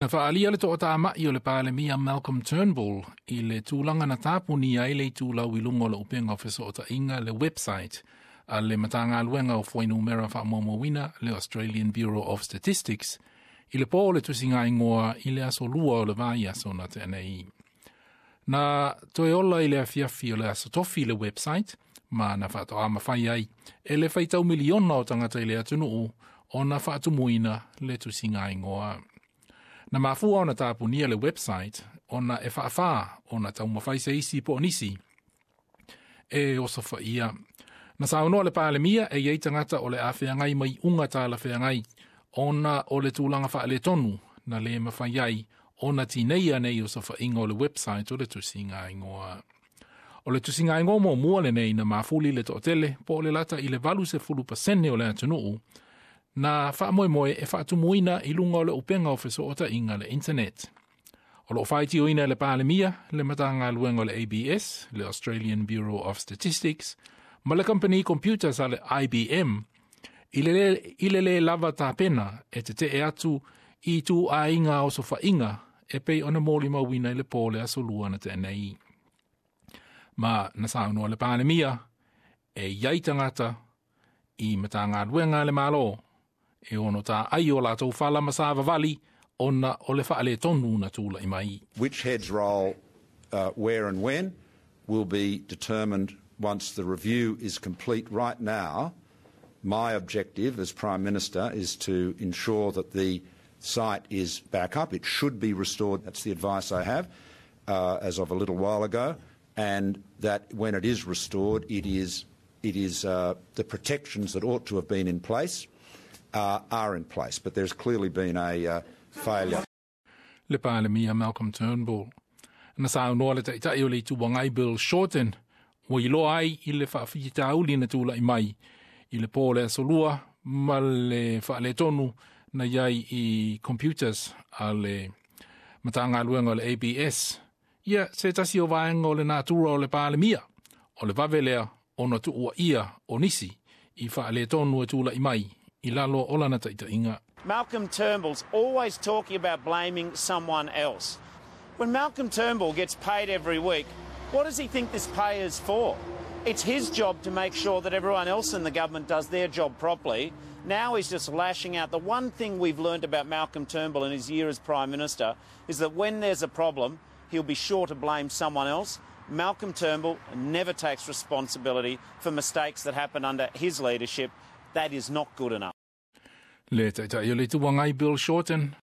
Na whaalia le tō tā mai o le pālemia Malcolm Turnbull I le tūlanga na tāpuni ai le tūlau I lungo le upenga o wheso o ta inga le website a le matanga luenga o whainumera whaamomowina le Australian Bureau of Statistics I le pō le tusinga ingoa I le aso lua o le vai aso na te anei. Na toe ola I le afiafi o le aso tofi le website ma na whātoa mawhai ai e le whaitau miliona o tangata I le atunu o na whaatumuina le tusinga ingoa. Na mafua ona tāpunia le website, ona e whaafaa, ona tau mawhaise isi po nisi, e osofa ia. Na saunoa le pālemia e iei tangata o le awhiangai mai unga tā la whiangai, ona o le tūlanga wha le tonu, na le mawhaiai, ona tineia nei osofa ingo le website o le tusinga ingoa. O le tusinga ingoa mo mua le nei na mafuli le tootele, po le lata I le valu se 10% o le atunuu, na whaamoemoe e whaatumuina I lunga o le upenga o wheso o ta inga le internet. O lo whaiti o ina le pālemia, le matanga luenga o le ABS, le Australian Bureau of Statistics, ma le company computers a le IBM, ilele lava tā pena e te e atu I tu a inga o so whainga e pei ona mōli mawina I le pōle aso luana te nei. Ma na saunua le pālemia e iai tangata I matanga luenga le malo, e ono tā ai o lātou whala masāwa vali, ona o le whaale tonu na tūla I mai. Which heads roll where and when will be determined once the review is complete. Right now, my objective as Prime Minister is to ensure that the site is back up. It should be restored. That's the advice I have as of a little while ago. And that when it is restored, it is the protections that ought to have been in place are in place, but there's clearly been a failure. Le pālemia Malcolm Turnbull. Na saunoa le taitai o le tuwangai Bill Shorten, o I loa ai I le whaafitauli na tūla I mai, I le pōle asolua, ma le whaale tonu na iai I computers a le matanga luenga o le ABS. Ia, se tasi o vaenga o le nātura o le pālemia, o le vavelea o na tuua ia o nisi, I whaale tonu e tūla I mai, I lalo o lana taitainga. Malcolm Turnbull's always talking about blaming someone else. When Malcolm Turnbull gets paid every week, what does he think this pay is for? It's his job to make sure that everyone else in the government does their job properly. Now he's just lashing out. The one thing we've learned about Malcolm Turnbull in his year as Prime Minister is that when there's a problem, he'll be sure to blame someone else. Malcolm Turnbull never takes responsibility for mistakes that happen under his leadership. That is not good enough. Le taitai o le tuwangai Bill Shorten,